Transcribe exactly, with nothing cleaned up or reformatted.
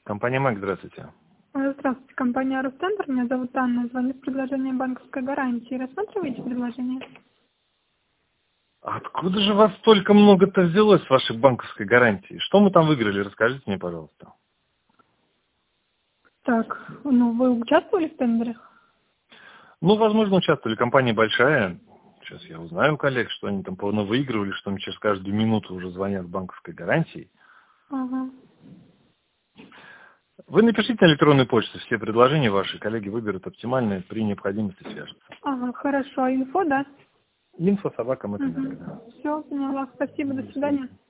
Компания МЭК, здравствуйте. Здравствуйте, компания Ростендер. Меня зовут Анна. Звоню с предложением банковской гарантии. Рассматриваете предложение? Откуда же вас столько много-то взялось с вашей банковской гарантии? Что мы там выиграли? Расскажите мне, пожалуйста. Так, ну вы участвовали в тендере? Ну, возможно, участвовали. Компания большая. Сейчас я узнаю у коллег, что они там полно выигрывали, что мне через каждую минуту уже звонят с банковской гарантией. Ага. Вы напишите на электронную почту все предложения ваши, коллеги выберут оптимальные, при необходимости свяжутся. Ага, хорошо. Инфо, да? Инфо собака Угу. Все, поняла. Спасибо, до свидания.